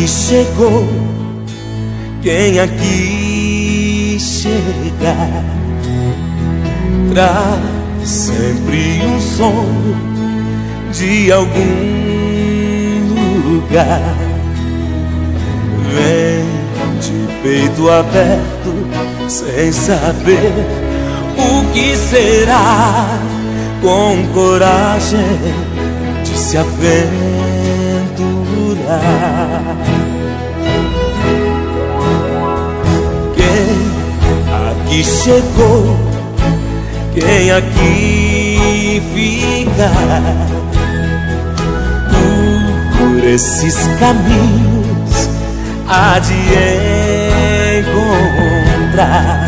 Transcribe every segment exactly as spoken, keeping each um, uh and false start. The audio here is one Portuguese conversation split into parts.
aqui chegou, quem aqui chegar traz sempre um sonho de algum lugar. Vem de peito aberto, sem saber o que será, com coragem de se aventurar. Quem aqui chegou, quem aqui fica, por esses caminhos há de encontrar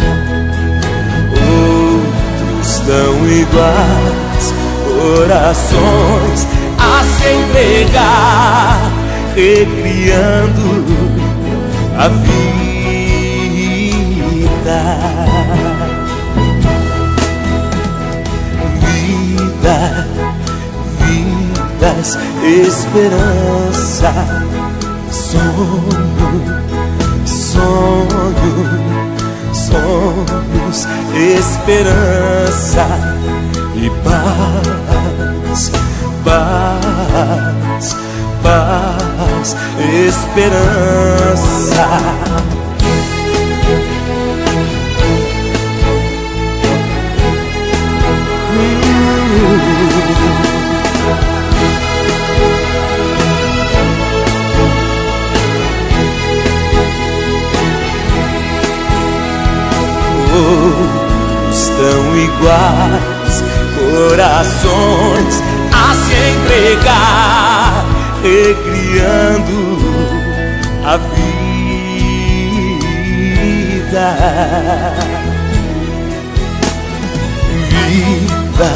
outros tão iguais, corações a se entregar, recriando a vida. Vida, vidas, esperança, sonho, sonho, sonhos, esperança e paz, paz, paz, esperança. Todos tão iguais, corações a se entregar, recriando a vida. Vida,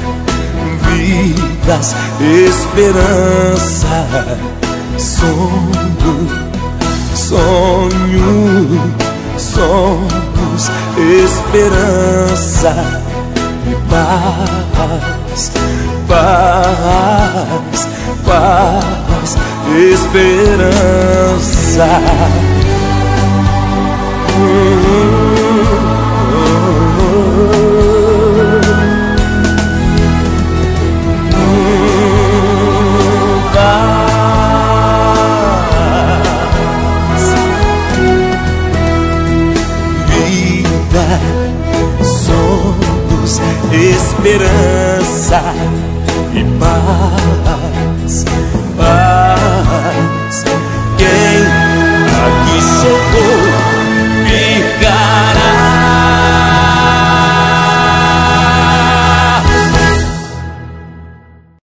vidas, esperança, sonho, sonho, sonhos, esperança e paz, paz, paz, esperança. Sonhos, esperança e paz,